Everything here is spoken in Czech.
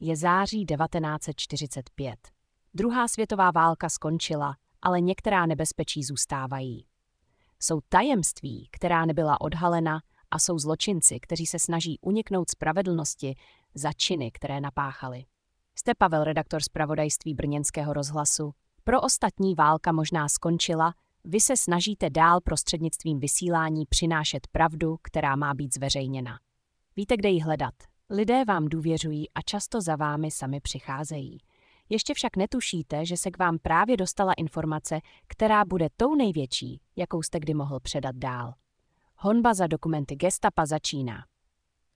Je září 1945. Druhá světová válka skončila, ale některá nebezpečí zůstávají. Jsou tajemství, která nebyla odhalena, a jsou zločinci, kteří se snaží uniknout spravedlnosti za činy, které napáchali. Jste Pavel, redaktor zpravodajství Brněnského rozhlasu. Pro ostatní válka možná skončila, vy se snažíte dál prostřednictvím vysílání přinášet pravdu, která má být zveřejněna. Víte, kde ji hledat. Lidé vám důvěřují a často za vámi sami přicházejí. Ještě však netušíte, že se k vám právě dostala informace, která bude tou největší, jakou jste kdy mohl předat dál. Honba za dokumenty Gestapa začíná.